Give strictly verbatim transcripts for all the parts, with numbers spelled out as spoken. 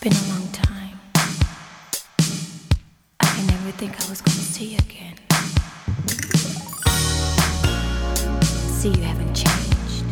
been a long time. I can never think I was gonna see you again. See, you haven't changed.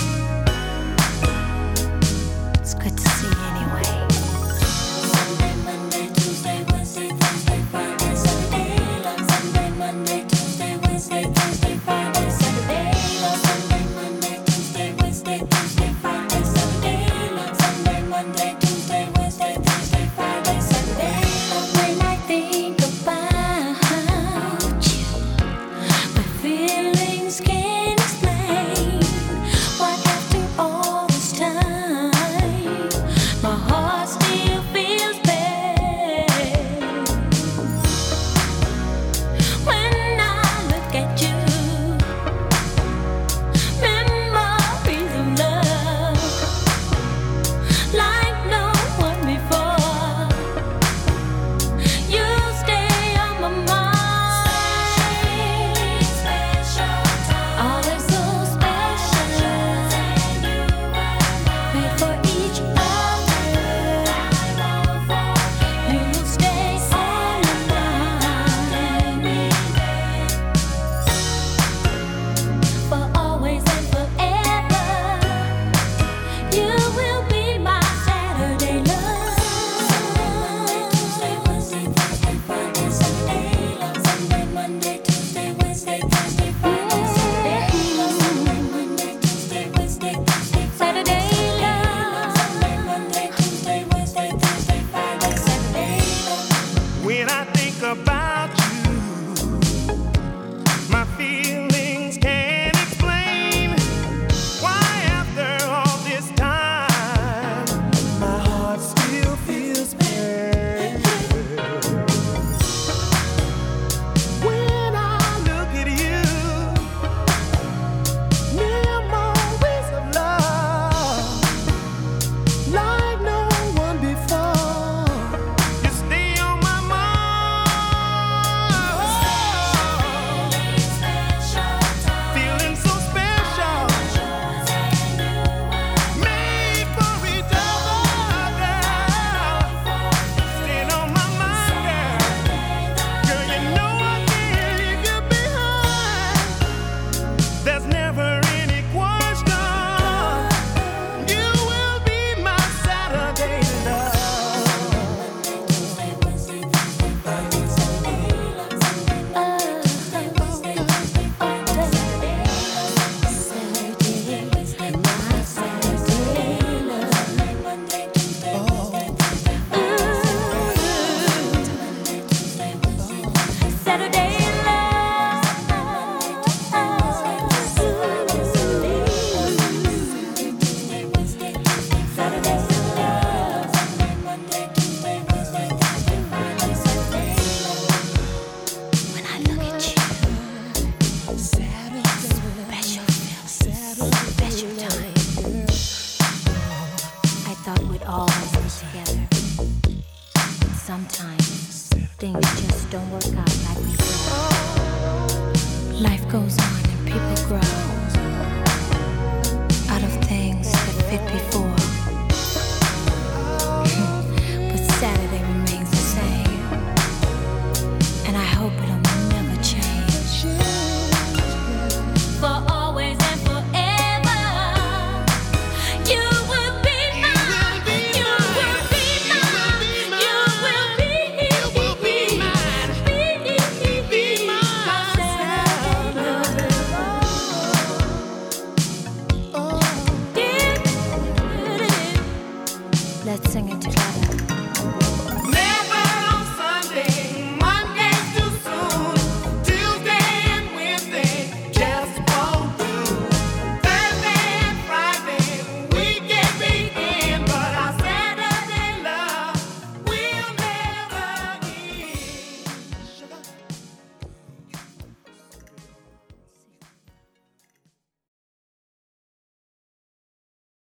It's good to see you anyway. Sunday, Monday, Tuesday, Wednesday, Thursday, Friday, Saturday, love. Sunday, Monday, Tuesday, Wednesday, Thursday, Friday, Saturday, love. Sunday, Monday, Tuesday, Wednesday, Thursday, Friday, Saturday, love. Sunday, Monday, Tuesday, Wednesday, Thursday, Friday, Saturday, love. When I think about you, my feelings can't explain why after all this time my heart still feels pain. When I look at you, memories of love like no one before. You stay on my mind. Special time, always so special. Made for each other. You will stay on my mind for always and forever. You will be my Saturday love. Sunday, Monday, Tuesday, Wednesday, Thursday, Friday, Saturday, love. Sunday, Monday, Tuesday, Wednesday, Thursday, Friday, Saturday, love. Sunday, Monday, Tuesday, Wednesday, Thursday, Saturday, love. Sunday, Monday, Tuesday, Wednesday, Thursday, Friday, Saturday, love. When I think about you, my feelings can't explain why after all this time my heart still feels pain. When I look at you, memories of love like no one before. You stay on my mind. Feeling so special. Made for each other, girl. Staying on my mind, girl. Girl, you know I can't leave you behind. There's never any question. You will be my Saturday love. Saturday love. Saturday love. Monday, Tuesday, Wednesday, Thursday, Friday, Saturday love. When I look at you, special feels, special time. I thought we'd always be together. But sometimes things just don't work out like we thought. Life goes on and people grow out of things that fit before.